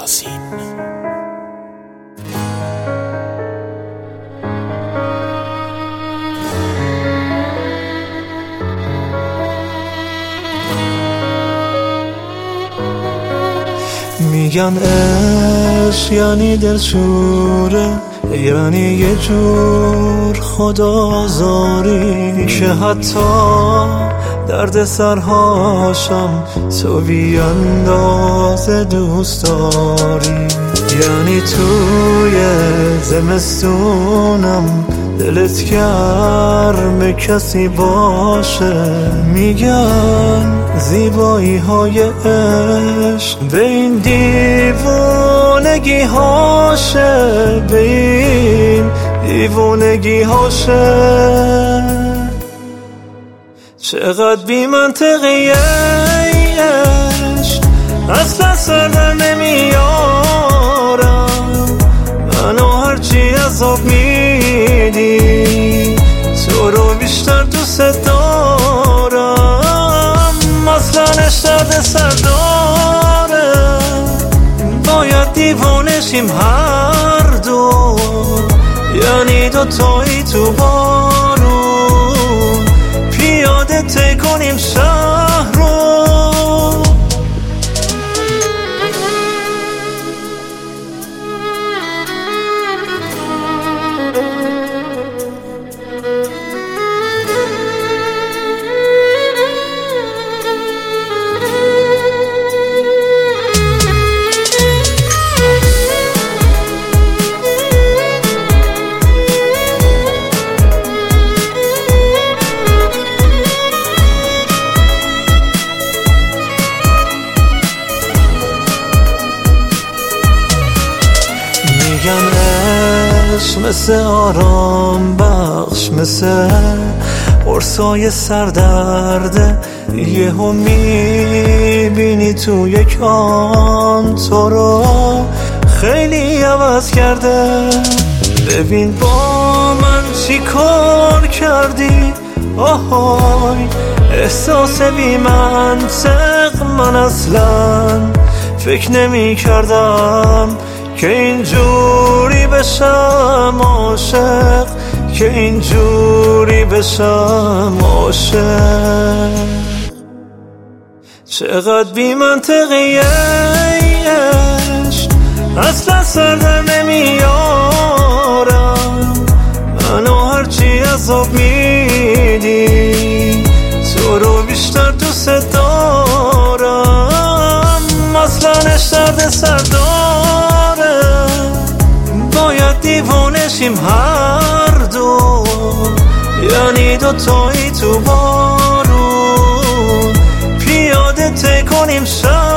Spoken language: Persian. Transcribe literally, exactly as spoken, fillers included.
یاسین. میگن عشق یعنی دلشوره، یعنی یه جور خدازاری که حتی درد سرهاشم تو بیاندازه دوست داری. یعنی توی زمستونم دلت گرم کسی باشه. میگن زیبایی های عشق به این دیوانگی هاشه، به این دیوانگی هاشه. چقدر بی منطقی عشق، اصلا سر در نمیارم. منو هرچی عذاب میدی تو رو بیشتر دوست دارم. اصلا درد سر داره، باید دیوانه شیم هر دو، یعنی دوتایی تو بارون پیاده طی کنیم شهر رو. میگن عشق مثل آرام بخش، مثل قرصای سردرده. یهو میبینی تو یک آن تو رو خیلی عوض کرده. ببین با من چی کار کردی، آهای احساس بی منطق. من اصلا فکر نمی کردم که اینجوری بشم عاشق، که اینجوری بشم عاشق. چقدر بی منطقی عشق، اصلا سر در نمیارم. منو هرچی عذاب میدی تو رو بیشتر دوست دارم. اصلا درد سر داره، باید دیوانه شیم هر دو، یعنی دوتایی تو بارون پیاده طی کنیم شهر.